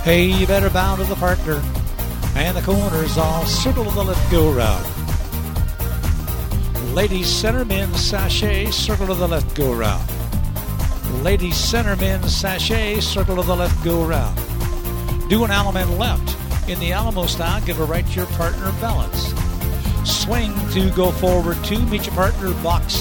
Hey, you better bound to the partner. And the corners all circle of the left go round. Ladies center, men's sachet, circle of the left go round. Ladies center, men's sachet, circle of the left go round. Do an Alamo left. In the Alamo style, give a right to your partner balance. Swing to go forward 2, meet your partner, box